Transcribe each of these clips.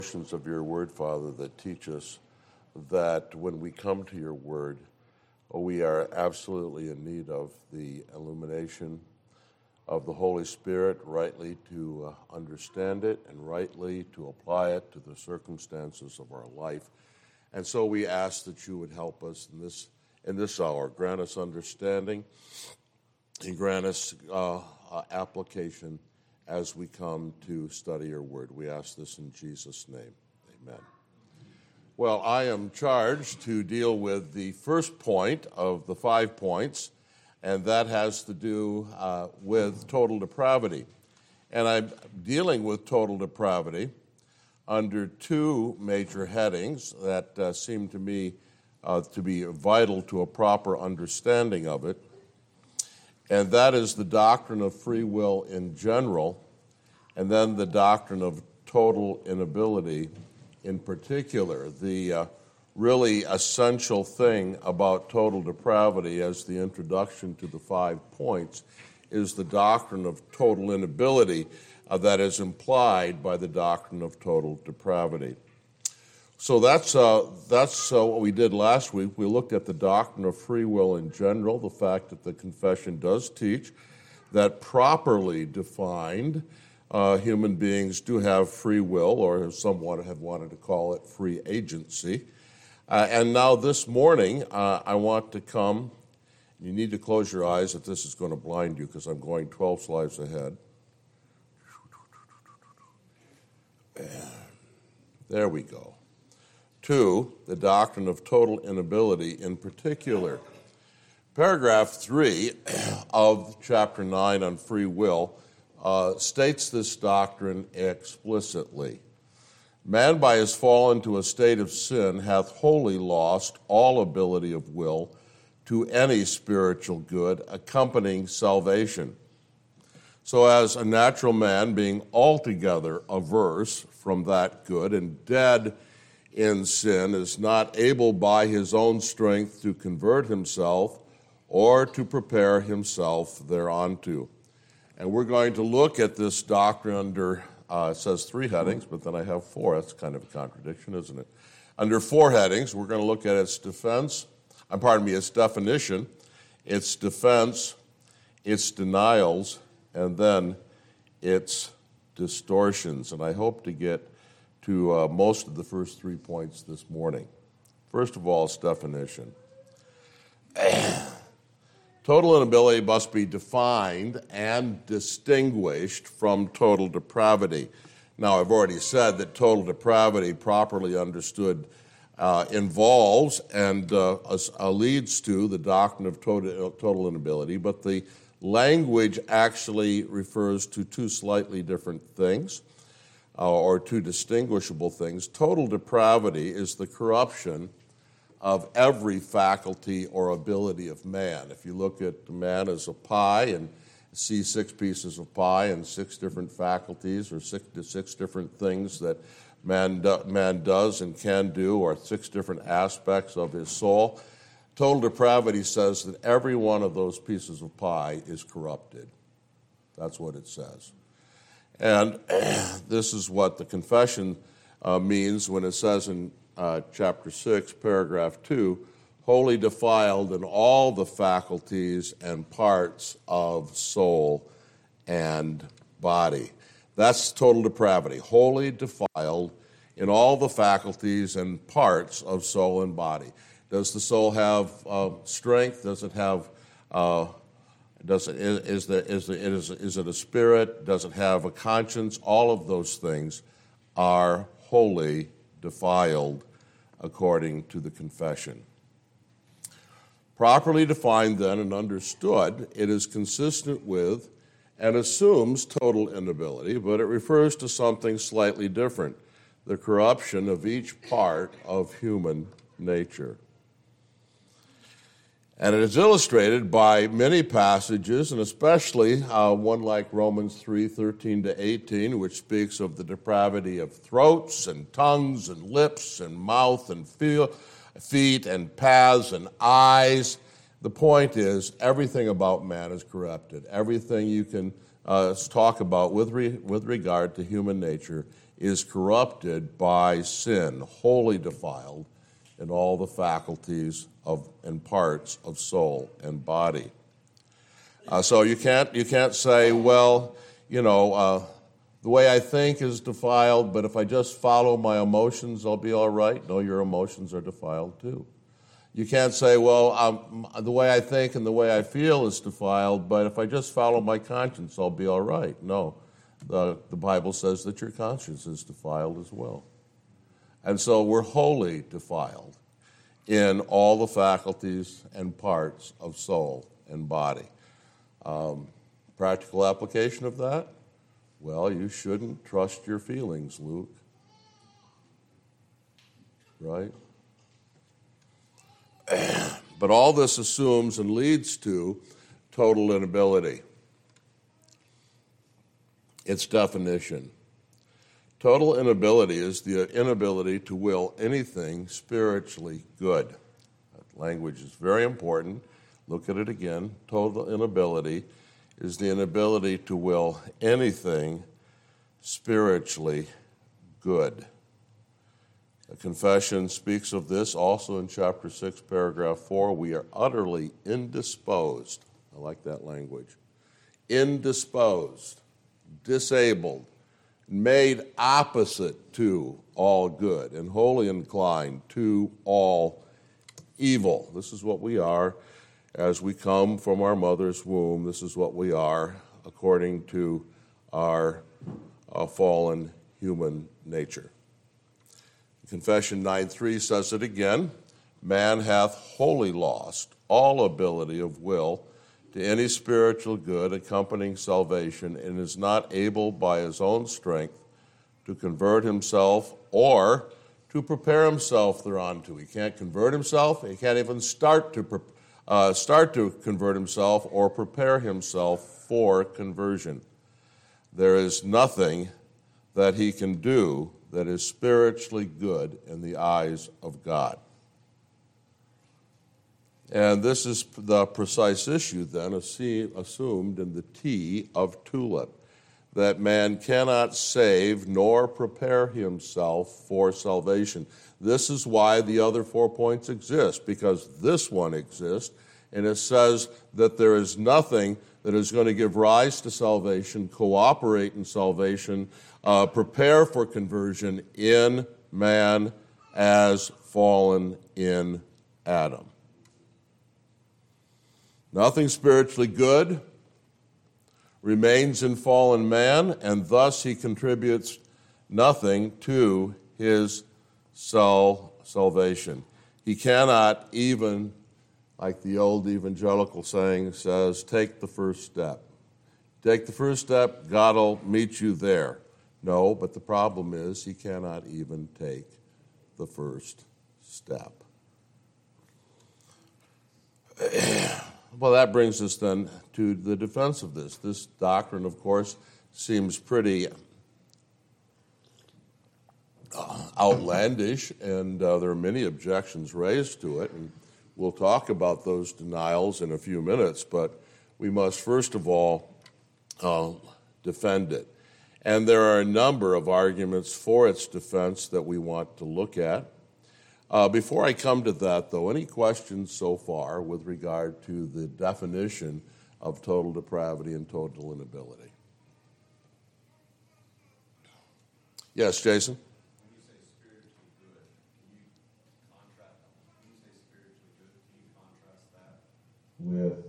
Portions of your word, Father, that teach us that when we come to your word, we are absolutely in need of the illumination of the Holy Spirit, rightly to understand it and rightly to apply it to the circumstances of our life. And so we ask that you would help us in this hour. Grant us understanding and grant us application as we come to study your word. We ask this in Jesus' name. Amen. Well, I am charged to deal with the first point of the 5 points, and that has to do with total depravity. And I'm dealing with total depravity under 2 major headings that seem to me to be vital to a proper understanding of it. And that is the doctrine of free will in general, and then the doctrine of total inability in particular. The really essential thing about total depravity as the introduction to the 5 points is the doctrine of total inability that is implied by the doctrine of total depravity. So that's what we did last week. We looked at the doctrine of free will in general, the fact that the confession does teach that properly defined human beings do have free will, or as some have wanted to call it, free agency. And now this morning, I want to come. You need to close your eyes if this is going to blind you, because I'm going 12 slides ahead. There we go. 2, the doctrine of total inability in particular. Paragraph 3 of chapter 9 on free will states this doctrine explicitly. Man by his fall into a state of sin hath wholly lost all ability of will to any spiritual good accompanying salvation. So as a natural man being altogether averse from that good and dead in sin is not able by his own strength to convert himself or to prepare himself thereunto. And we're going to look at this doctrine under, it says 3 headings, but then I have 4. That's kind of a contradiction, isn't it? Under 4 headings, we're going to look at its its definition, its defense, its denials, and then its distortions. And I hope to get to most of the first 3 points this morning. First of all, its definition. Total inability must be defined and distinguished from total depravity. Now, I've already said that total depravity, properly understood, involves and leads to the doctrine of total inability, but the language actually refers to 2 slightly different things. Or 2 distinguishable things. Total depravity is the corruption of every faculty or ability of man. If you look at man as a pie and see 6 pieces of pie and 6 different faculties or 6 different things that man does and can do, or 6 different aspects of his soul, total depravity says that every one of those pieces of pie is corrupted. That's what it says. And this is what the confession means when it says in chapter 6, paragraph 2, wholly defiled in all the faculties and parts of soul and body. That's total depravity, wholly defiled in all the faculties and parts of soul and body. Does the soul have strength? Does it have is it a spirit? Does it have a conscience? All of those things are wholly defiled according to the confession. Properly defined then and understood, it is consistent with and assumes total inability, but it refers to something slightly different, the corruption of each part of human nature. And it is illustrated by many passages, and especially one like Romans 3:13-18, which speaks of the depravity of throats and tongues and lips and mouth and feet and paths and eyes. The point is, everything about man is corrupted. Everything you can talk about with regard to human nature is corrupted by sin, wholly defiled in all the faculties of and parts of soul and body. So you can't say, well, the way I think is defiled, but if I just follow my emotions, I'll be all right. No, your emotions are defiled too. You can't say, well, the way I think and the way I feel is defiled, but if I just follow my conscience, I'll be all right. No, the Bible says that your conscience is defiled as well. And so we're wholly defiled in all the faculties and parts of soul and body. Practical application of that? Well, you shouldn't trust your feelings, Luke. Right? But all this assumes and leads to total inability. Its definition. Total inability is the inability to will anything spiritually good. That language is very important. Look at it again. Total inability is the inability to will anything spiritually good. The confession speaks of this also in chapter 6, paragraph 4. We are utterly indisposed. I like that language. Indisposed, disabled, made opposite to all good, and wholly inclined to all evil. This is what we are as we come from our mother's womb. This is what we are according to our fallen human nature. Confession 9:3 says it again. Man hath wholly lost all ability of will to any spiritual good accompanying salvation, and is not able by his own strength to convert himself or to prepare himself thereunto. He can't convert himself. He can't even start to convert himself or prepare himself for conversion. There is nothing that he can do that is spiritually good in the eyes of God. And this is the precise issue then assumed in the T of tulip, that man cannot save nor prepare himself for salvation. This is why the other 4 points exist, because this one exists, and it says that there is nothing that is going to give rise to salvation, cooperate in salvation, prepare for conversion in man as fallen in Adam. Nothing spiritually good remains in fallen man, and thus he contributes nothing to his salvation. He cannot even, like the old evangelical saying says, take the first step. Take the first step, God will meet you there. No, but the problem is he cannot even take the first step. Well, that brings us then to the defense of this. This doctrine, of course, seems pretty outlandish, and there are many objections raised to it, and we'll talk about those denials in a few minutes, but we must first of all defend it. And there are a number of arguments for its defense that we want to look at. Before I come to that, though, any questions so far with regard to the definition of total depravity and total inability? Yes, Jason? When you say spiritually good, can you contrast? When you say spiritually good, can you contrast that with?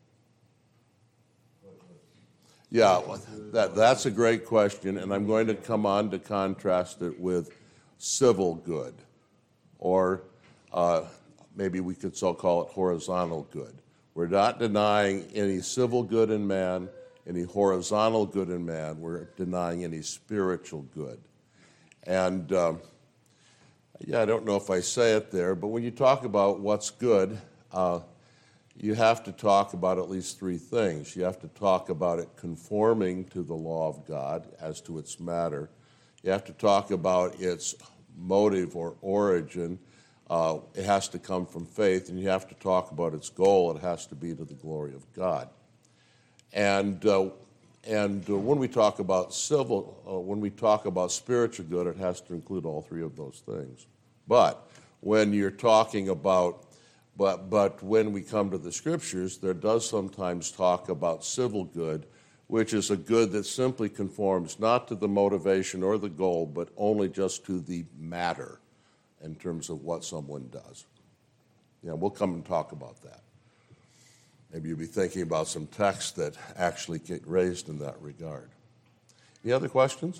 Yeah, that's a great question, and I'm going to come on to contrast it with civil good, or maybe we could so call it horizontal good. We're not denying any civil good in man, any horizontal good in man. We're denying any spiritual good. And I don't know if I say it there, but when you talk about what's good, you have to talk about at least three things. You have to talk about it conforming to the law of God as to its matter. You have to talk about its motive or origin. It has to come from faith, and you have to talk about its goal. It has to be to the glory of God. And when we talk about when we talk about spiritual good, it has to include all three of those things. But when you're talking about, but when we come to the Scriptures, there does sometimes talk about civil good, which is a good that simply conforms not to the motivation or the goal, but only just to the matter in terms of what someone does. Yeah, we'll come and talk about that. Maybe you'll be thinking about some texts that actually get raised in that regard. Any other questions?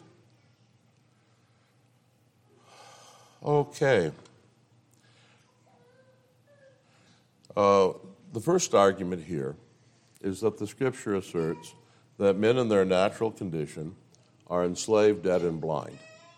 Okay. The first argument here is that the Scripture asserts that men in their natural condition are enslaved, dead, and blind.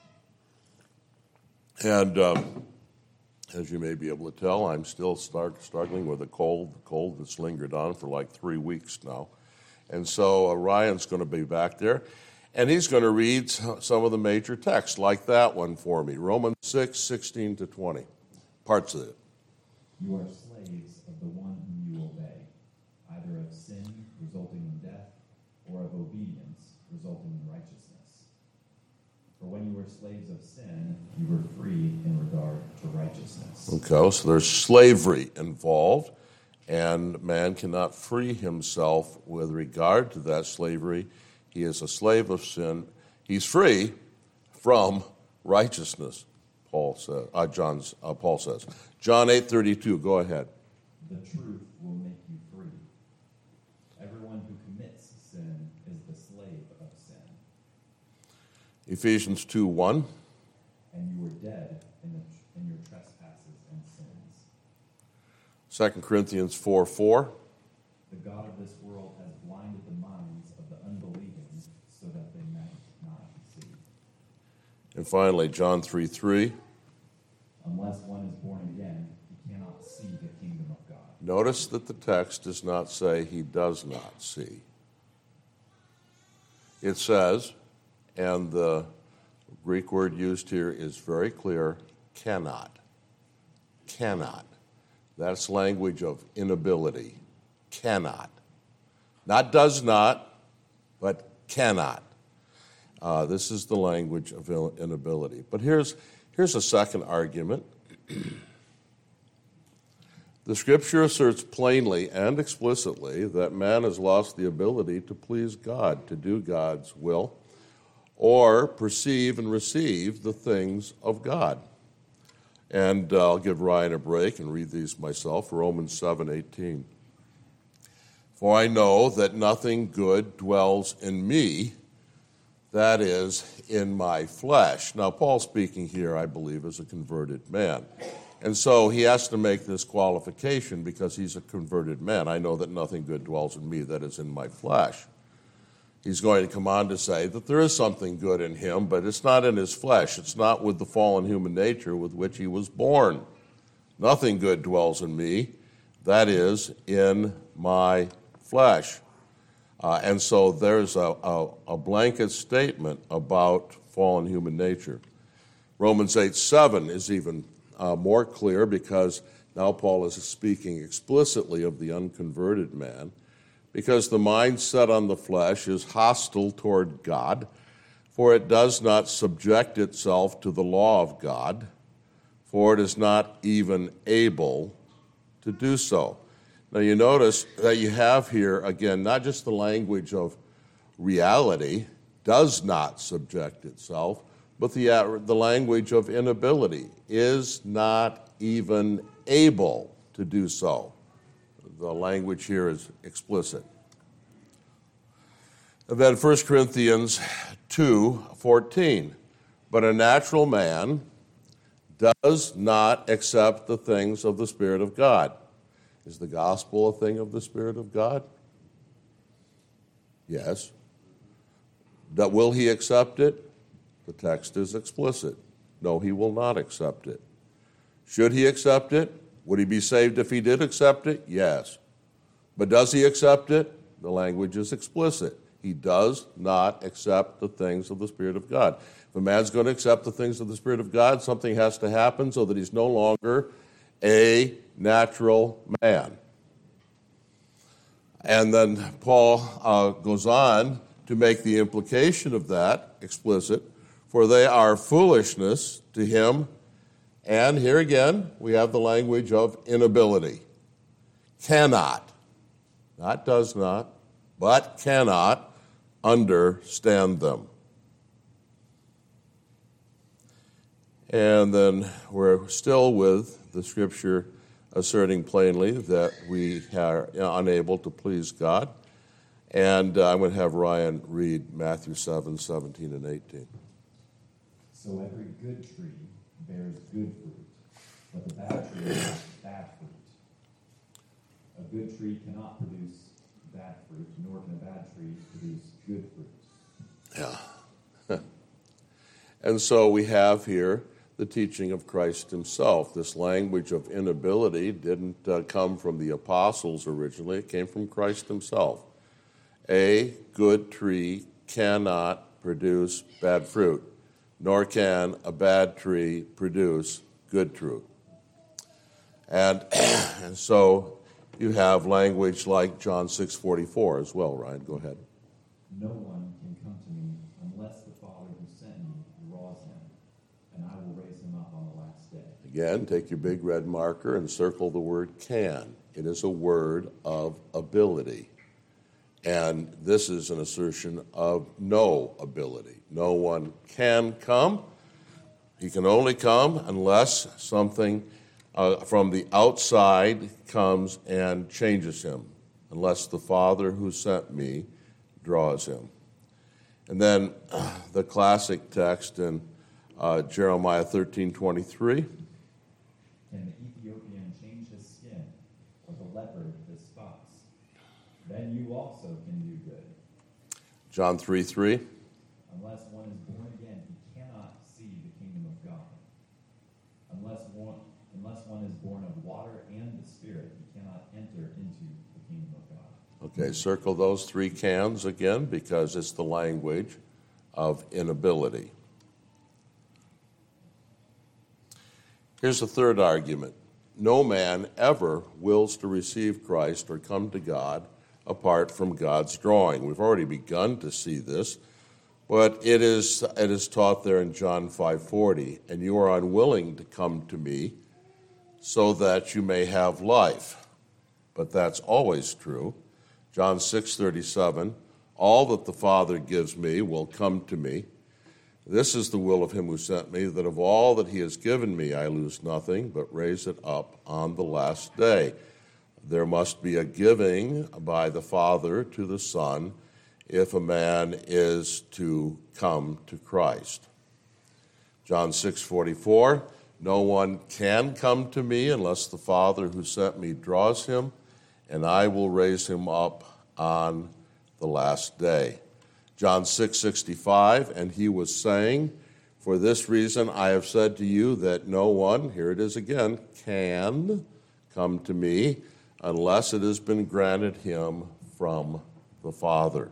And as you may be able to tell, I'm still struggling with a cold that's lingered on for like 3 weeks now. And so Ryan's going to be back there, and he's going to read some of the major texts, like that one for me, Romans 6:16-20, parts of it. You are slaves of the one whom you obey, either of sin, resulting in death, or of obedience, resulting in righteousness. For when you were slaves of sin, you were free in regard to righteousness. Okay, so there's slavery involved, and man cannot free himself with regard to that slavery. He is a slave of sin. He's free from righteousness, Paul says. Paul says. John 8:32, go ahead. The truth will make you free. Everyone who commits sin is the slave of sin. Ephesians 2:1. And you were dead in your trespasses and sins. 2 Corinthians 4:4. The God of this world has blinded the minds of the unbelieving so that they might not see. And finally, John 3:3. Unless one is born again, he cannot see the kingdom of God. Notice that the text does not say he does not see. It says, and the Greek word used here is very clear, cannot. Cannot. That's language of inability. Cannot. Not does not, but cannot. This is the language of inability. But here's a second argument. The Scripture asserts plainly and explicitly that man has lost the ability to please God, to do God's will, or perceive and receive the things of God. And I'll give Ryan a break and read these myself. Romans 7:18. For I know that nothing good dwells in me, that is, in my flesh. Now, Paul's speaking here, I believe, as a converted man. And so he has to make this qualification because he's a converted man. I know that nothing good dwells in me, that is, in my flesh. He's going to come on to say that there is something good in him, but it's not in his flesh. It's not with the fallen human nature with which he was born. Nothing good dwells in me, that is, in my flesh. And so there's a blanket statement about fallen human nature. Romans 8:7 is even more clear because now Paul is speaking explicitly of the unconverted man, because the mind set on the flesh is hostile toward God, for it does not subject itself to the law of God, for it is not even able to do so. Now you notice that you have here, again, not just the language of reality, does not subject itself, but the language of inability, is not even able to do so. The language here is explicit. And then 1 Corinthians 2:14. But a natural man does not accept the things of the Spirit of God. Is the gospel a thing of the Spirit of God? Yes. Will he accept it? The text is explicit. No, he will not accept it. Should he accept it? Would he be saved if he did accept it? Yes. But does he accept it? The language is explicit. He does not accept the things of the Spirit of God. If a man's going to accept the things of the Spirit of God, something has to happen so that he's no longer a natural man. And then Paul goes on to make the implication of that explicit, for they are foolishness to him. And here again, we have the language of inability. Cannot, not does not, but cannot understand them. And then we're still with the Scripture asserting plainly that we are unable to please God. And I'm going to have Ryan read Matthew 7:17 and 18. So every good tree bears good fruit, but the bad tree bears bad fruit. A good tree cannot produce bad fruit, nor can a bad tree produce good fruit. Yeah. And so we have here the teaching of Christ himself. This language of inability didn't come from the apostles originally. It came from Christ himself. A good tree cannot produce bad fruit, nor can a bad tree produce good fruit. And so you have language like John 6:44 as well. Ryan, go ahead. No one can come to me unless the Father who sent me draws him, and I will raise him up on the last day. Again, take your big red marker and circle the word can. It is a word of ability. And this is an assertion of no ability. No one can come. He can only come unless something from the outside comes and changes him, unless the Father who sent me draws him. And then the classic text in Jeremiah 13:23. Can the Ethiopian change his skin, or the leopard his spots? Then you also can do good. John 3:3. Unless one is born again, he cannot see the kingdom of God. Unless one is born of water and the Spirit, he cannot enter into the kingdom of God. Okay, circle those three cans again because it's the language of inability. Here's the third argument. No man ever wills to receive Christ or come to God apart from God's drawing. We've already begun to see this, but it is taught there in John 5:40, and you are unwilling to come to me so that you may have life. But that's always true. John 6:37, all that the Father gives me will come to me. This is the will of him who sent me, that of all that he has given me I lose nothing, but raise it up on the last day. There must be a giving by the Father to the Son if a man is to come to Christ. John 6:44, no one can come to me unless the Father who sent me draws him, and I will raise him up on the last day. John 6:65, and he was saying, for this reason I have said to you that no one, here it is again, can come to me unless it has been granted him from the Father.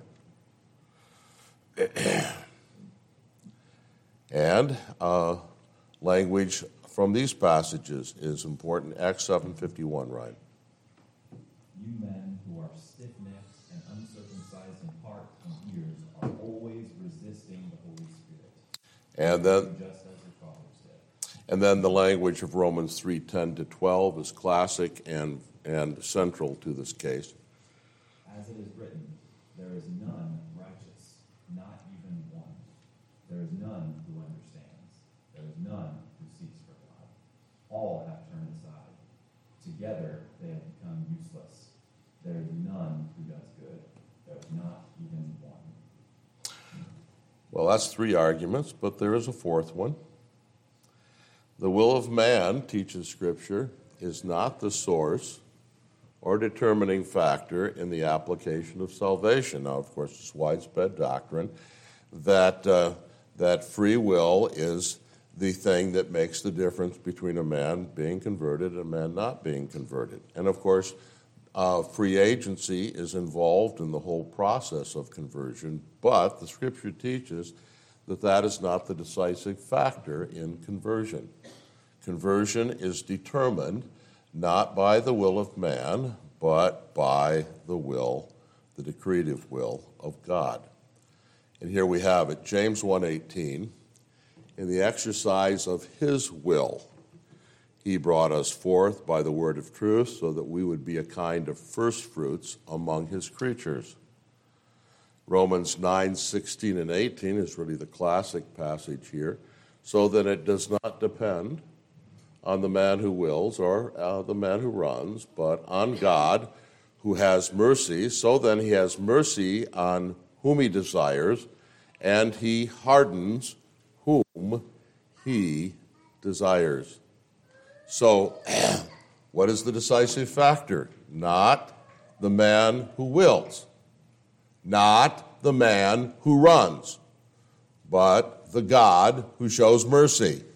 And language from these passages is important. Acts 7:51, right? You men who are stiff-necked and uncircumcised in heart and ears are always resisting the Holy Spirit. And then, just as your fathers did. and then the language of Romans 3:10-12 is classic and central to this case. As it is written, there is none righteous, not even one. There is none who understands. There is none who seeks for God. All have turned aside. Together they have become useless. There is none who does good. There is not even one. Well, that's three arguments, but there is a fourth one. The will of man, teaches Scripture, is not the source or determining factor in the application of salvation. Now, of course, it's widespread doctrine that free will is the thing that makes the difference between a man being converted and a man not being converted. And, of course, free agency is involved in the whole process of conversion, but the Scripture teaches that that is not the decisive factor in conversion. Conversion is determined not by the will of man, but by the will, the decretive will of God. And here we have it, James 1:18. In the exercise of his will, he brought us forth by the word of truth so that we would be a kind of first fruits among his creatures. Romans 9:16 and 18 is really the classic passage here, so that it does not depend on the man who wills or the man who runs, but on God who has mercy. So then he has mercy on whom he desires, and he hardens whom he desires. So, what is the decisive factor? Not the man who wills, not the man who runs, but the God who shows mercy.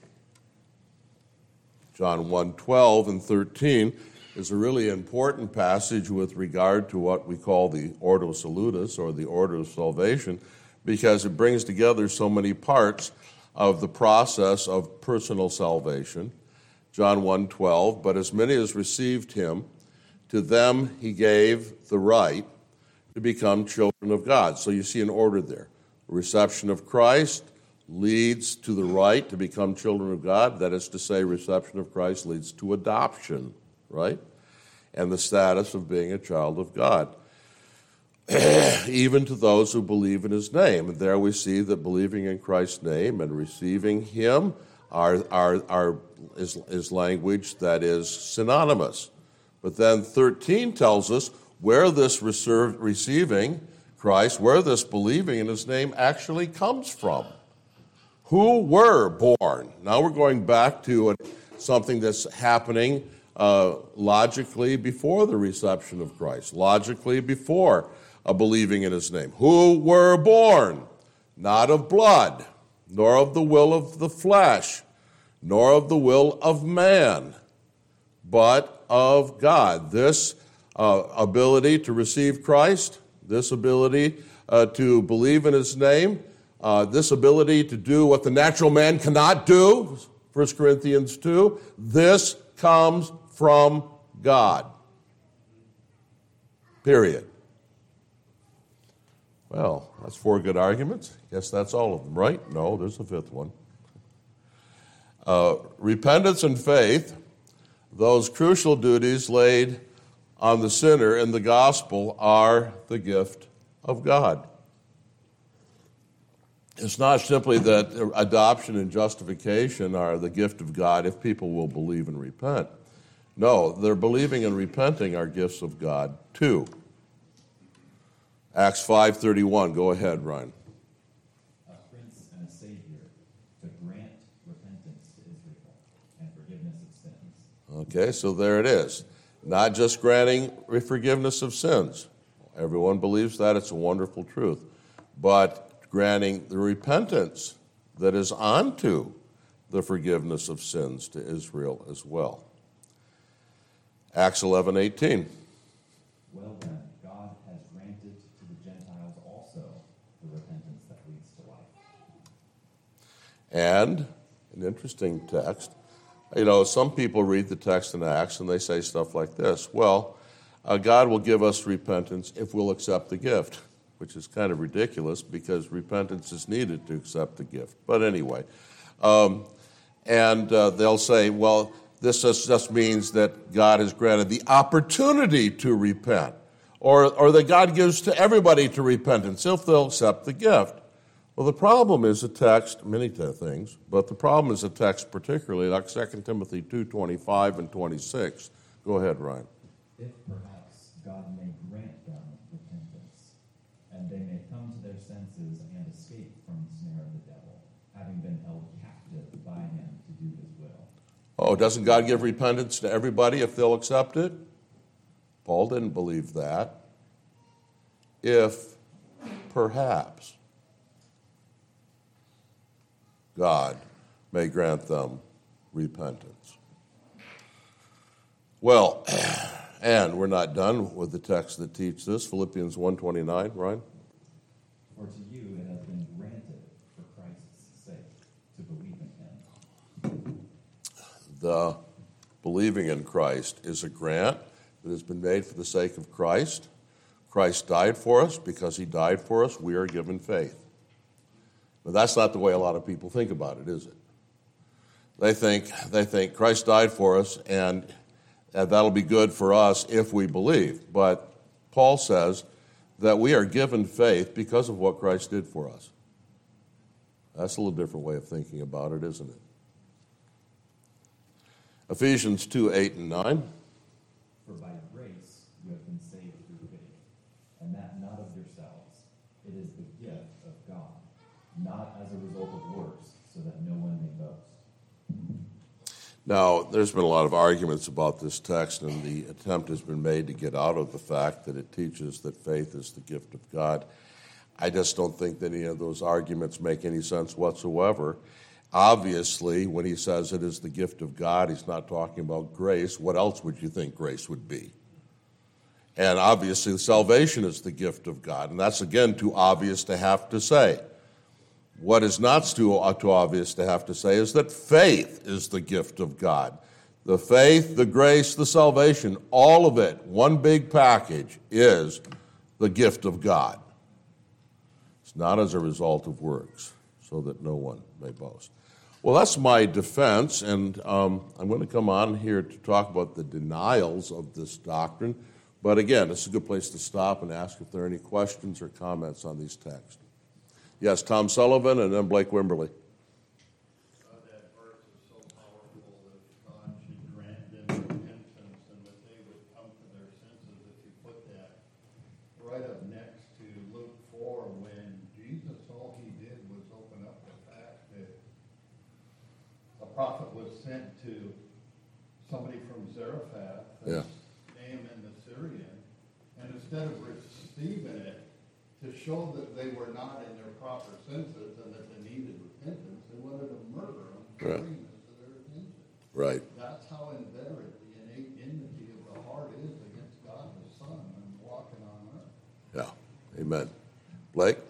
John 1:12 and 13 is a really important passage with regard to what we call the Ordo Salutis, or the order of salvation, because it brings together so many parts of the process of personal salvation. John 1:12, but as many as received him, to them he gave the right to become children of God. So you see an order there. Reception of Christ leads to the right to become children of God. That is to say, reception of Christ leads to adoption, right? And the status of being a child of God. Even to those who believe in his name. And there we see that believing in Christ's name and receiving him is language that is synonymous. But then 13 tells us where this receiving Christ, where this believing in his name actually comes from. Who were born? Now we're going back to something that's happening logically before the reception of Christ, logically before believing in his name. Who were born? Not of blood, nor of the will of the flesh, nor of the will of man, but of God. This ability to receive Christ, this ability to believe in his name, this ability to do what the natural man cannot do, 1 Corinthians 2, this comes from God. Period. Well, that's 4 good arguments. Guess that's all of them, right? No, there's a 5th one. Repentance and faith, those crucial duties laid on the sinner in the gospel, are the gift of God. It's not simply that adoption and justification are the gift of God if people will believe and repent. No, their believing and repenting are gifts of God too. Acts 5:31. Go ahead, Ryan. A prince and a savior to grant repentance to Israel and forgiveness of sins. Okay, so there it is. Not just granting forgiveness of sins. Everyone believes that. It's a wonderful truth. But granting the repentance that is onto the forgiveness of sins to Israel as well. Acts 11:18. Well then, God has granted to the Gentiles also the repentance that leads to life. And an interesting text. Some people read the text in Acts and they say stuff like this. Well, God will give us repentance if we'll accept the gift, which is kind of ridiculous because repentance is needed to accept the gift. But anyway, they'll say, well, this just means that God has granted the opportunity to repent, or that God gives to everybody to repentance if they'll accept the gift. Well, the problem is the text, many things, but the problem is the text particularly, like 2 Timothy 2:25 and 26. Go ahead, Ryan. If perhaps God may grant them repentance, and they may come to their senses and escape from the snare of the devil, having been held captive by him to do his will. Oh, doesn't God give repentance to everybody if they'll accept it? Paul didn't believe that. If perhaps God may grant them repentance. Well, and we're not done with the text that teaches this. Philippians 1:29, Ryan? For to you it has been granted for Christ's sake to believe in him. The believing in Christ is a grant that has been made for the sake of Christ. Christ died for us. Because he died for us, we are given faith. But that's not the way a lot of people think about it, is it? They think Christ died for us, and that'll be good for us if we believe. But Paul says that we are given faith because of what Christ did for us. That's a little different way of thinking about it, isn't it? Ephesians 2:8-9. For by grace you have been saved through faith, and that not of yourselves. It is the gift of God, not as a result of works, so that no one may boast. Now, there's been a lot of arguments about this text, and the attempt has been made to get out of the fact that it teaches that faith is the gift of God. I just don't think that any of those arguments make any sense whatsoever. Obviously, when he says it is the gift of God, he's not talking about grace. What else would you think grace would be? And obviously, salvation is the gift of God, and that's, again, too obvious to have to say. What is not too obvious to have to say is that faith is the gift of God. The faith, the grace, the salvation, all of it, one big package, is the gift of God. It's not as a result of works, so that no one may boast. Well, that's my defense, and I'm going to come on here to talk about the denials of this doctrine. But again, this is a good place to stop and ask if there are any questions or comments on these texts. Yes, Tom Sullivan, and then Blake Wimberly. That verse is so powerful that God should grant them repentance and that they would come to their senses. If you put that right up next to Luke 4, when Jesus, all he did was open up the fact that a prophet was sent to somebody from Zarephath, Naaman the Syrian, and instead of receiving it, to show that they were not in their proper senses and that they needed repentance, they wanted to murder them to bring this to their attention. Right. That's how inveterate the innate enmity of the heart is against God the Son and walking on earth. Yeah. Amen. Blake?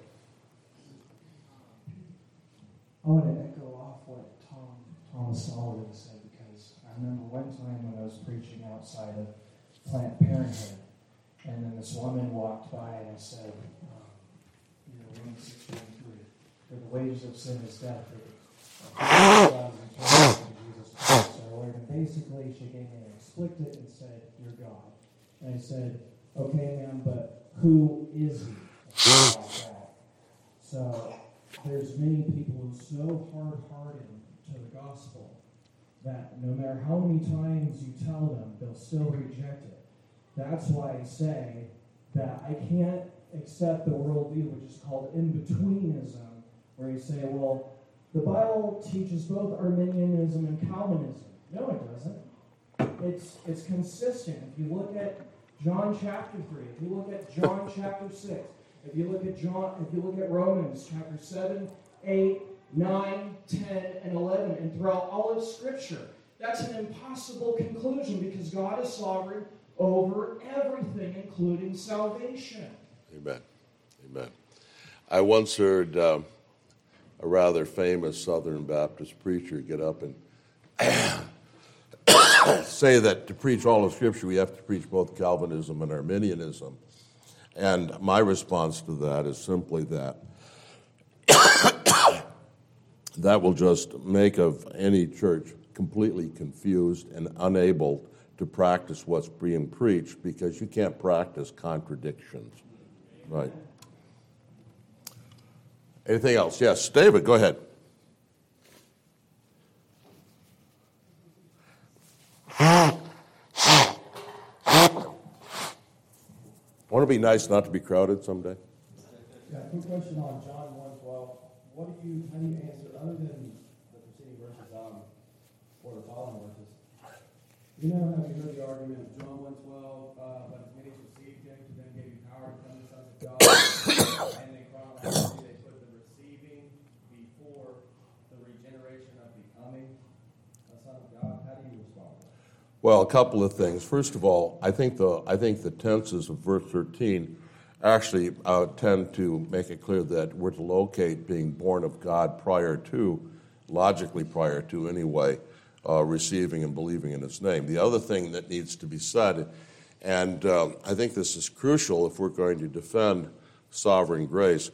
I want to echo off what Thomas Sullivan said, because I remember one time when I was preaching outside of Planned Parenthood, and then this woman walked by and I said, Romans 6:23, for the wages of sin is death, but Jesus Christ our Lord. And basically she gave me an explicit and said, you're God. And I said, okay, ma'am, but who is he? Like that. So there's many people who are so hard-hearted to the gospel that no matter how many times you tell them, they'll still reject it. That's why I say that I can't accept the worldview, which is called in-betweenism, where you say, well, the Bible teaches both Arminianism and Calvinism. No, it doesn't. It's consistent. If you look at John chapter 3, if you look at John chapter 6, if you look at Romans chapter 7, 8, 9, 10, and 11, and throughout all of Scripture, that's an impossible conclusion because God is sovereign over everything, including salvation. Amen. Amen. I once heard a rather famous Southern Baptist preacher get up and say that to preach all of Scripture, we have to preach both Calvinism and Arminianism. And my response to that is simply that that will just make of any church completely confused and unable to practice what's being preached, because you can't practice contradictions. Right. Anything else? Yes, David, go ahead. Want to be nice not to be crowded someday? Yeah, quick question on John 1:12. How do you answer, other than the preceding verses, or the following verses? You know, have you heard the argument of John 1:12, but many received him, to them gave you power to become the sons of God, and they chronologically they put the receiving before the regeneration of becoming a son of God. How do you respond to that? Well, a couple of things. First of all, I think the tenses of verse 13 actually tend to make it clear that we're to locate being born of God logically prior to anyway, receiving and believing in His name. The other thing that needs to be said, and I think this is crucial if we're going to defend sovereign grace,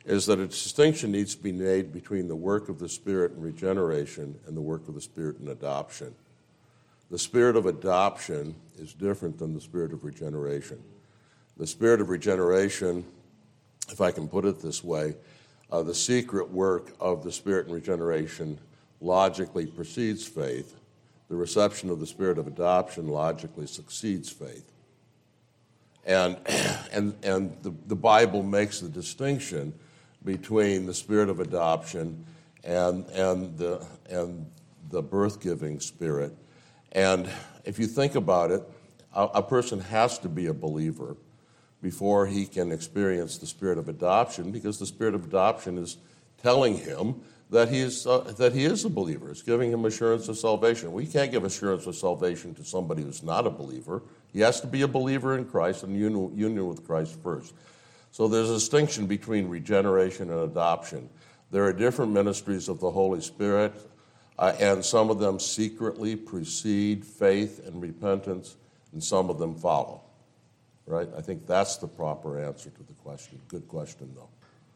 is that a distinction needs to be made between the work of the Spirit in regeneration and the work of the Spirit in adoption. The Spirit of adoption is different than the Spirit of regeneration. The Spirit of regeneration, if I can put it this way, the secret work of the Spirit in regeneration logically precedes faith. The reception of the Spirit of adoption logically succeeds faith. And the Bible makes the distinction between the Spirit of adoption and the birth-giving Spirit. And if you think about it, a person has to be a believer before he can experience the Spirit of adoption, because the Spirit of adoption is telling him that he is a believer. It's giving him assurance of salvation. We can't give assurance of salvation to somebody who's not a believer. He has to be a believer in Christ and union with Christ first. So there's a distinction between regeneration and adoption. There are different ministries of the Holy Spirit, and some of them secretly precede faith and repentance, and some of them follow. Right? I think that's the proper answer to the question. Good question, though.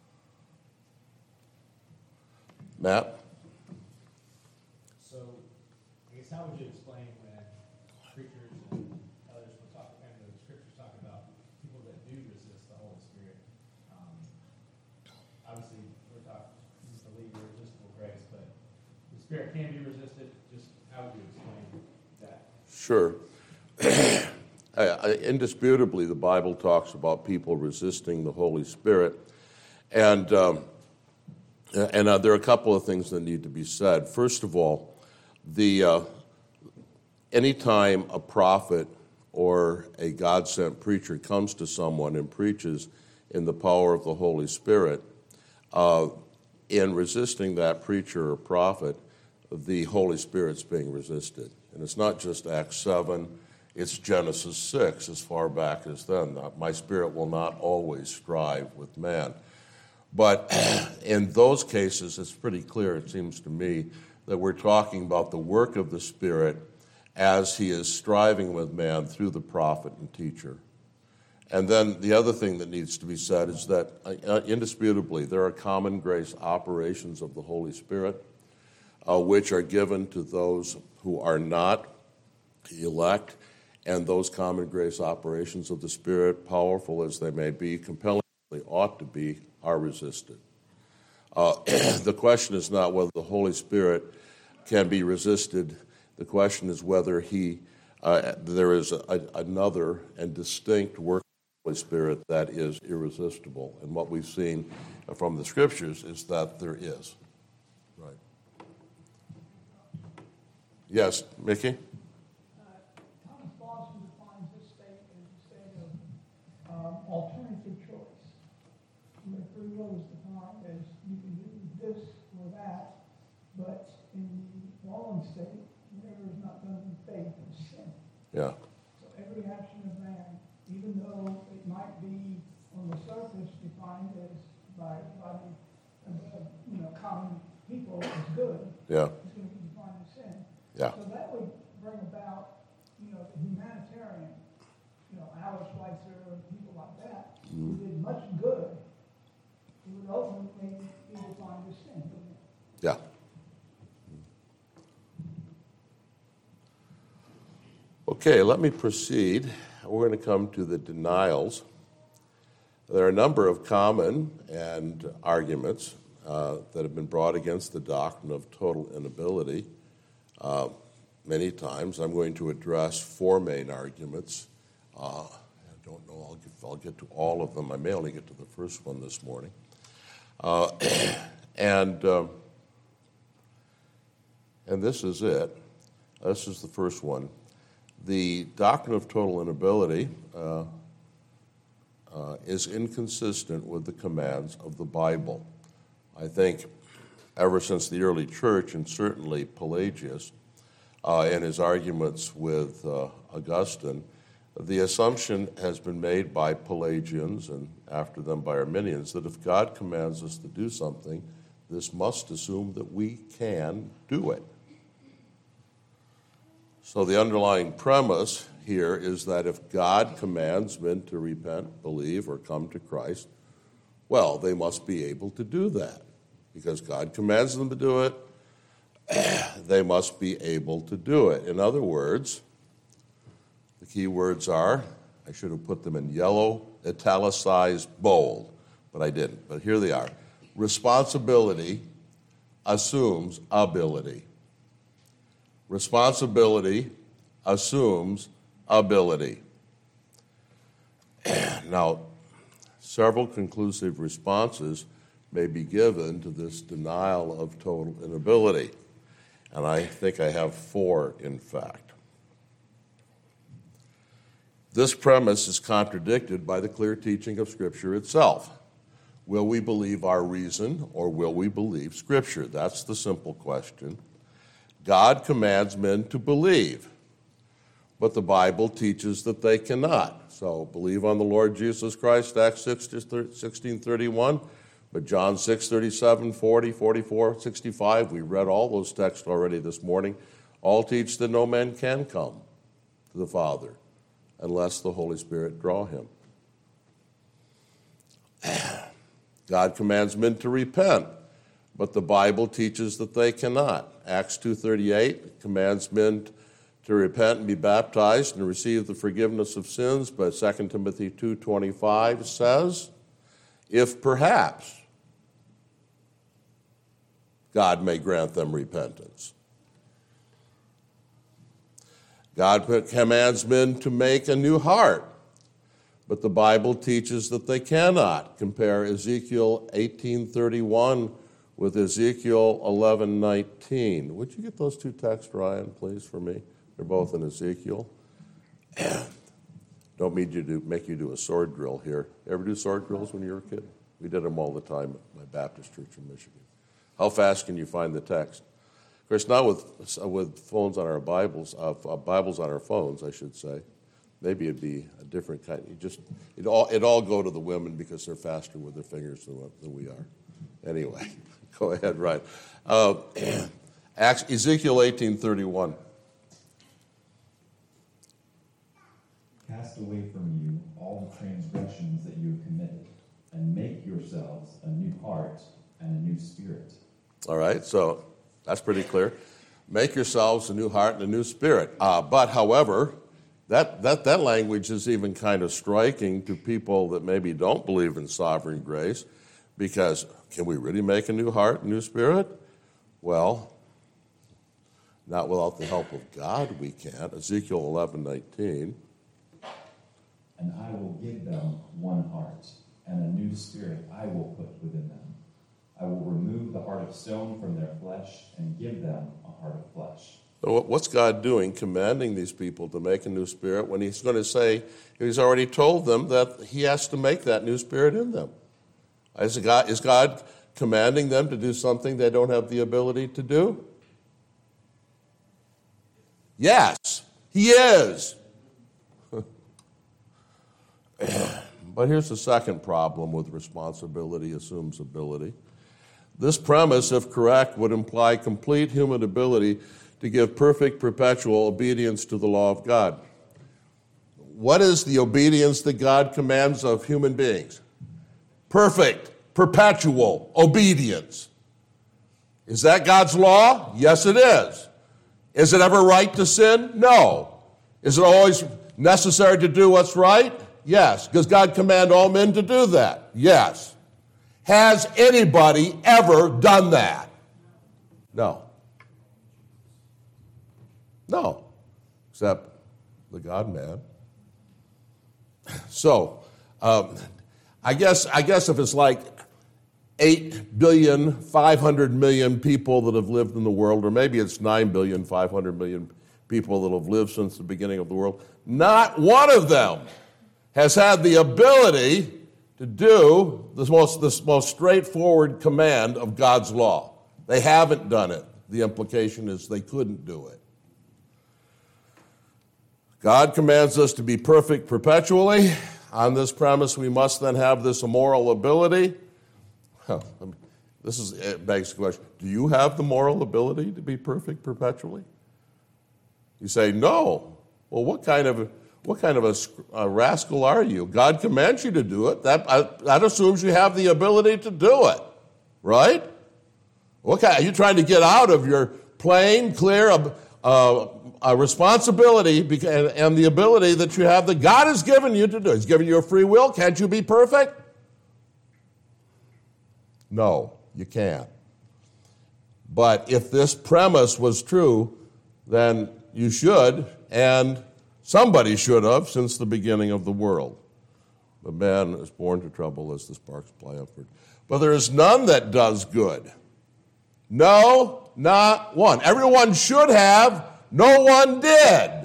Matt? So, I guess how would you explain when preachers and others will talk, and the scriptures talk about people that do resist the Holy Spirit? Obviously, we're talking believe irresistible grace, but the Spirit can be resisted. Just how would you explain that? Sure. Indisputably, the Bible talks about people resisting the Holy Spirit, and there are a couple of things that need to be said. First of all, anytime a prophet or a God-sent preacher comes to someone and preaches in the power of the Holy Spirit, in resisting that preacher or prophet, the Holy Spirit's being resisted. And it's not just Acts 7, it's Genesis 6, as far back as then. My spirit will not always strive with man. But in those cases, it's pretty clear, it seems to me, that we're talking about the work of the Spirit as he is striving with man through the prophet and teacher. And then the other thing that needs to be said is that, indisputably, there are common grace operations of the Holy Spirit, which are given to those who are not elect, and those common grace operations of the Spirit, powerful as they may be, compelling as they ought to be, are resisted. The question is not whether the Holy Spirit can be resisted. The question is whether there is another and distinct work of the Holy Spirit that is irresistible. And what we've seen from the Scriptures is that there is. Right. Yes, Mickey? Thomas Boston defines this state as a state of alternative choice. Where free will is defined as you can do this or that, but in the fallen state, whatever is not done in faith is sin. Yeah. So every action of man, even though it might be on the surface defined as by common people as good, Yeah. it's going to be defined as sin. Yeah. So that would bring about, the humanitarian, Alex Schweitzer and people like that, who did much good, who would ultimately be defined as sin, wouldn't it? Yeah. Okay, let me proceed. We're going to come to the denials. There are a number of common and arguments that have been brought against the doctrine of total inability. Many times I'm going to address four main arguments. I don't know, I'll get to all of them. I may only get to the first one this morning. And this is it. This is the first one. The doctrine of total inability is inconsistent with the commands of the Bible. I think ever since the early church, and certainly Pelagius, in his arguments with Augustine, the assumption has been made by Pelagians and after them by Arminians that if God commands us to do something, this must assume that we can do it. So the underlying premise here is that if God commands men to repent, believe, or come to Christ, Well, they must be able to do that. Because God commands them to do it, they must be able to do it. In other words, the key words are, I should have put them in yellow, italicized, bold, but I didn't. But here they are. Responsibility assumes ability. Responsibility assumes ability. Now, several conclusive responses may be given to this denial of total inability. And I think I have 4, in fact. This premise is contradicted by the clear teaching of Scripture itself. Will we believe our reason or will we believe Scripture? That's the simple question. God commands men to believe, but the Bible teaches that they cannot. So believe on the Lord Jesus Christ, Acts 16:31, but John 6:37, 40, 44, 65, we read all those texts already this morning, all teach that no man can come to the Father unless the Holy Spirit draw him. God commands men to repent, but the Bible teaches that they cannot. Acts 2:38 commands men to repent and be baptized and receive the forgiveness of sins, but 2 Timothy 2:25 says, if perhaps God may grant them repentance. God commands men to make a new heart, but the Bible teaches that they cannot. Compare Ezekiel 18:31 with Ezekiel 11:19. Would you get those 2 texts, Ryan, please, for me? They're both in Ezekiel. Don't make you do a sword drill here. Ever do sword drills when you were a kid? We did them all the time at my Baptist church in Michigan. How fast can you find the text? Of course, not with phones on our Bibles, Bibles on our phones, I should say. Maybe it'd be a different kind. It all go to the women because they're faster with their fingers than we are. Anyway, go ahead, right. Ezekiel 18:31. Cast away from you all the transgressions that you have committed, and make yourselves a new heart and a new spirit. All right, so that's pretty clear. Make yourselves a new heart and a new spirit. But, however, that language is even kind of striking to people that maybe don't believe in sovereign grace, because can we really make a new heart and new spirit? Well, not without the help of God we can't. Ezekiel 11:19. And I will give them one heart, and a new spirit I will put within them. I will remove the heart of stone from their flesh and give them a heart of flesh. So what's God doing, commanding these people to make a new spirit, when he's going to say, he's already told them that he has to make that new spirit in them? Is God commanding them to do something they don't have the ability to do? Yes, he is. But here's the second problem with responsibility assumes ability. This premise, if correct, would imply complete human ability to give perfect, perpetual obedience to the law of God. What is the obedience that God commands of human beings? Perfect, perpetual obedience. Is that God's law? Yes, it is. Is it ever right to sin? No. Is it always necessary to do what's right? Yes. Does God command all men to do that? Yes. Has anybody ever done that? No. No. Except the God-man. So, I guess if it's like 8,500,000,000 people that have lived in the world, or maybe it's 9,500,000,000 people that have lived since the beginning of the world, not one of them has had the ability to do this most straightforward command of God's law. They haven't done it. The implication is they couldn't do it. God commands us to be perfect perpetually. On this premise, we must then have this moral ability. It begs the question, do you have the moral ability to be perfect perpetually? You say, no. Well, what kind of What kind of a rascal are you? God commands you to do it. That assumes you have the ability to do it, right? Are you trying to get out of your plain, clear responsibility and the ability that you have that God has given you to do? He's given you a free will. Can't you be perfect? No, you can't. But if this premise was true, then you should, and somebody should have since the beginning of the world. The man is born to trouble as the sparks fly upward. But there is none that does good. No, not one. Everyone should have, no one did.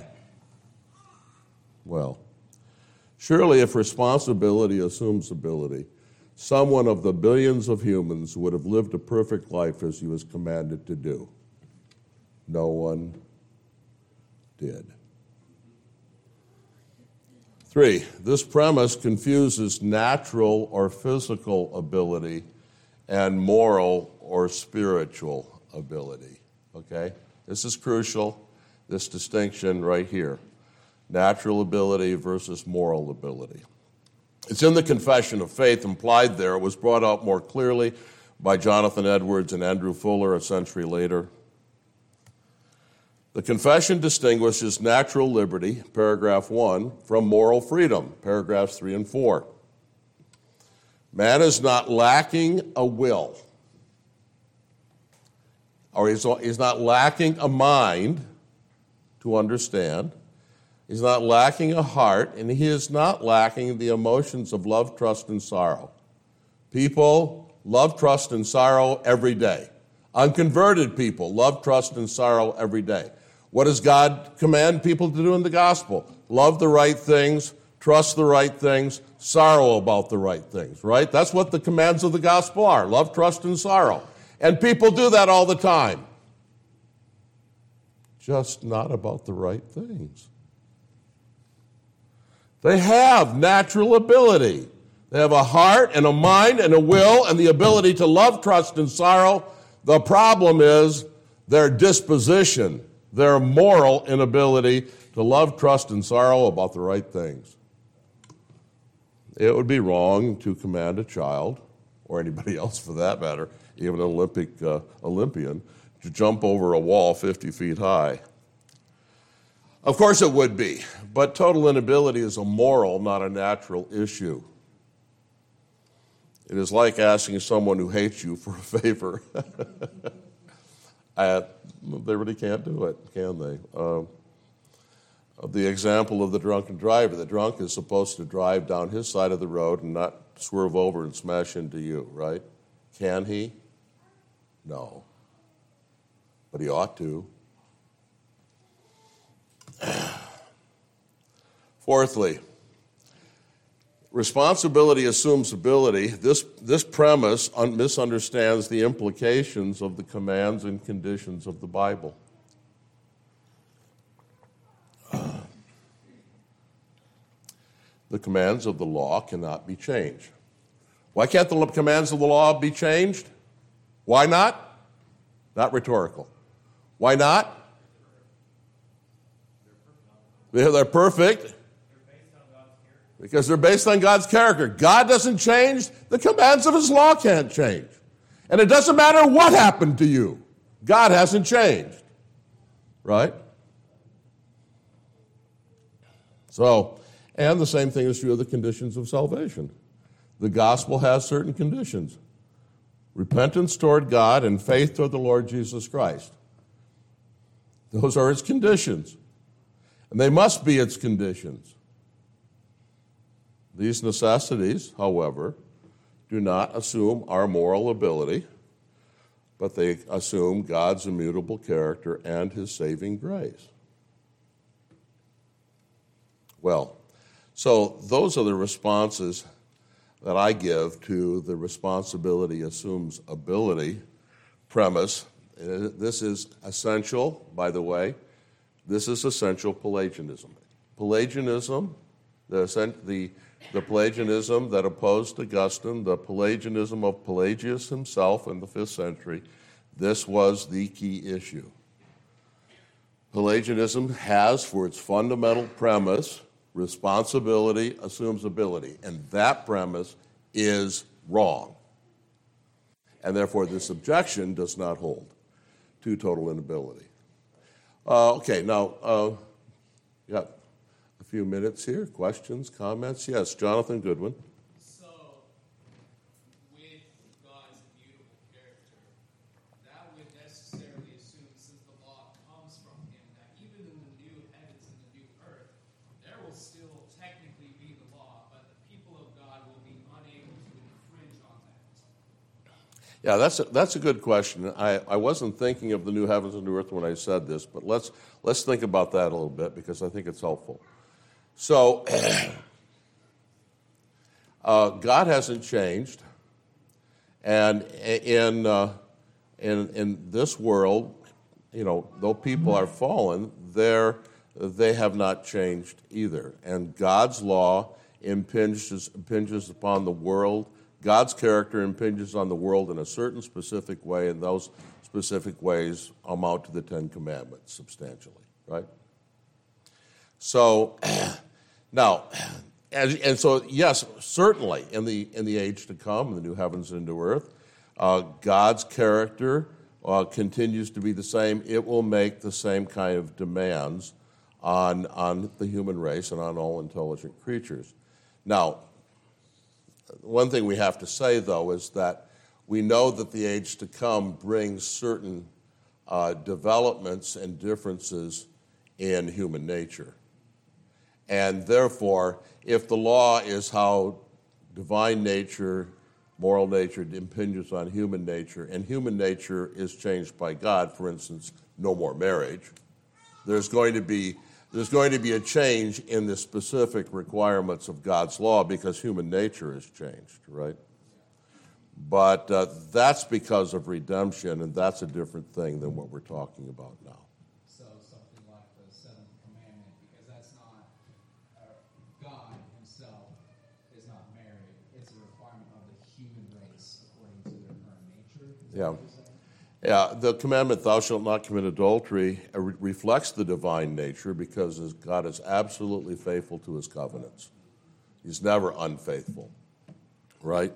Well, surely if responsibility assumes ability, someone of the billions of humans would have lived a perfect life as he was commanded to do. No one did. 3, this premise confuses natural or physical ability and moral or spiritual ability. Okay? This is crucial, this distinction right here. Natural ability versus moral ability. It's in the Confession of Faith implied there. It was brought out more clearly by Jonathan Edwards and Andrew Fuller a century later. The Confession distinguishes natural liberty, paragraph 1, from moral freedom, paragraphs 3 and 4. Man is not lacking a will, or he's not lacking a mind to understand. He's not lacking a heart, and he is not lacking the emotions of love, trust, and sorrow. People love, trust, and sorrow every day. Unconverted people love, trust, and sorrow every day. What does God command people to do in the gospel? Love the right things, trust the right things, sorrow about the right things, right? That's what the commands of the gospel are, love, trust, and sorrow. And people do that all the time. Just not about the right things. They have natural ability. They have a heart and a mind and a will and the ability to love, trust, and sorrow. The problem is their disposition, their moral inability to love, trust, and sorrow about the right things. It would be wrong to command a child, or anybody else for that matter, even an Olympian, to jump over a wall 50 feet high. Of course it would be, but total inability is a moral, not a natural issue. It is like asking someone who hates you for a favor. They really can't do it, can they? The example of the drunken driver. The drunk is supposed to drive down his side of the road and not swerve over and smash into you, right? Can he? No. But he ought to. Fourthly, responsibility assumes ability. This premise misunderstands the implications of the commands and conditions of the Bible. The commands of the law cannot be changed. Why can't the commands of the law be changed? Why not? Not rhetorical. Why not? They're perfect. Because they're based on God's character. God doesn't change. The commands of his law can't change. And it doesn't matter what happened to you. God hasn't changed. Right? So, and the same thing is true of the conditions of salvation. The gospel has certain conditions. Repentance toward God and faith toward the Lord Jesus Christ. Those are its conditions. And they must be its conditions. These necessities, however, do not assume our moral ability, but they assume God's immutable character and his saving grace. Well, so those are the responses that I give to the responsibility assumes ability premise. This is essential, by the way. This is essential Pelagianism. Pelagianism, the Pelagianism that opposed Augustine, the Pelagianism of Pelagius himself in the 5th century, this was the key issue. Pelagianism has for its fundamental premise Responsibility assumes ability, and that premise is wrong. And therefore, this objection does not hold to total inability. Okay, now, got a few minutes here. Questions, comments? Yes, Jonathan Goodwin. So, with God's immutable character, that would necessarily assume, since the law comes from him, that even in the new heavens and the new earth, there will still technically be the law, but the people of God will be unable to infringe on that. Yeah, that's a good question. I wasn't thinking of the new heavens and new earth when I said this, but let's think about that a little bit because I think it's helpful. So, God hasn't changed, and in this world, though people are fallen, they have not changed either. And God's law impinges upon the world. God's character impinges on the world in a certain specific way, and those specific ways amount to the Ten Commandments substantially, right? So, now, and so, yes, certainly in the age to come, in the new heavens and new earth, God's character continues to be the same. It will make the same kind of demands on the human race and on all intelligent creatures. Now, one thing we have to say, though, is that we know that the age to come brings certain developments and differences in human nature. And therefore, if the law is how divine nature, moral nature impinges on human nature, and human nature is changed by God, for instance, no more marriage, there's going to be a change in the specific requirements of God's law because human nature has changed, right? But that's because of redemption, and that's a different thing than what we're talking about now. So something like the seventh commandment, because that's not, God himself is not married. It's a requirement of the human race according to their current nature. Is that what you're saying? Yeah, the commandment, thou shalt not commit adultery, reflects the divine nature because God is absolutely faithful to his covenants. He's never unfaithful, right?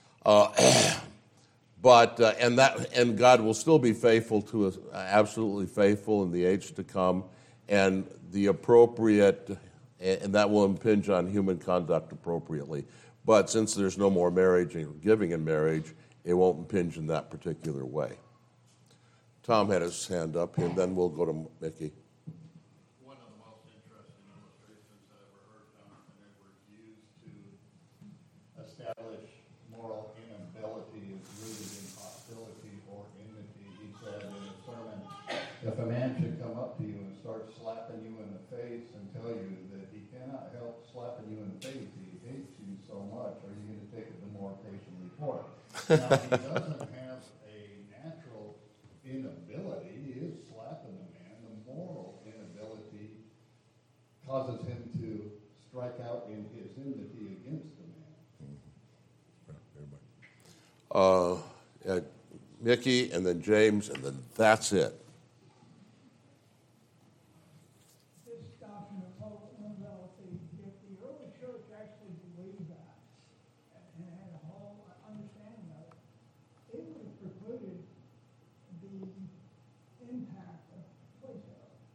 And God will still be faithful to us, absolutely faithful in the age to come, and the appropriate, and that will impinge on human conduct appropriately. But since there's no more marriage and giving in marriage, it won't impinge in that particular way. Tom had his hand up, and then we'll go to Mickey. One of the most interesting illustrations I ever heard, Jonathan Edwards used to establish moral inability is rooted in hostility or enmity. He said in a sermon, if a man should come up to you and start slapping you in the face and tell you that he cannot help slapping you in the face, he hates you so much, are you going to take it the more patiently for it? Now, he doesn't have a natural inability. He is slapping the man. The moral inability causes him to strike out in his enmity against the man. Mickey, and then James, and then that's it. This doctrine of total inability, if the early church actually believed that and had a whole understanding of it, it would have precluded the impact of Plato.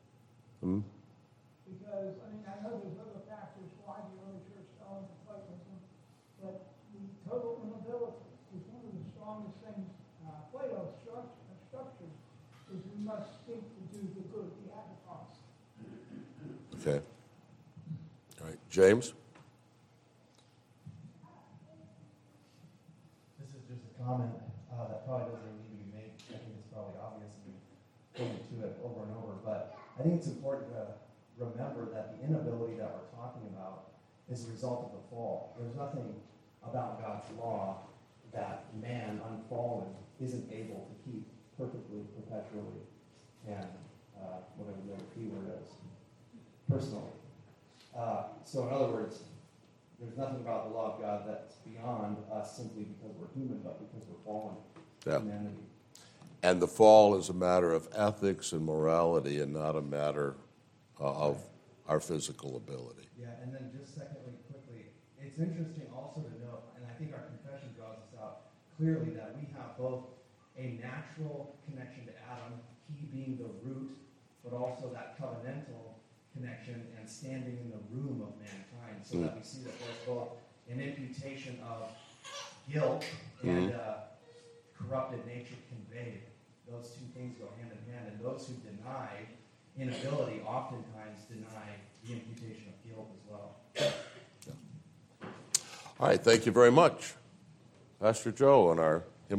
Because, I know there's other factors why the early church fell into Platonism, but the total inability is one of the strongest things Plato structures is we must seek to do the good he had to promise. Okay. All right. James? This is just a comment that probably doesn't need to be made. I think it's probably obvious and pointed to it over and over. But I think it's important to remember that the inability that we're talking about is a result of the fall. There's nothing about God's law that man, unfallen, isn't able to keep perfectly, perpetually, and whatever the other P word is, personally. So in other words, there's nothing about the law of God that's beyond us simply because we're human, but because we're fallen humanity. And the fall is a matter of ethics and morality and not a matter of our physical ability. Yeah, and then just secondly, quickly, it's interesting also to note, and I think our confession draws this out clearly, that we have both a natural connection to Adam, he being the root, but also that covenantal connection and standing in the room of mankind, so that we see that there's both an imputation of guilt and corrupted nature conveyed. Those two things go hand in hand, and those who deny inability oftentimes deny the imputation of guilt as well. All right, thank you very much, Pastor Joe, and our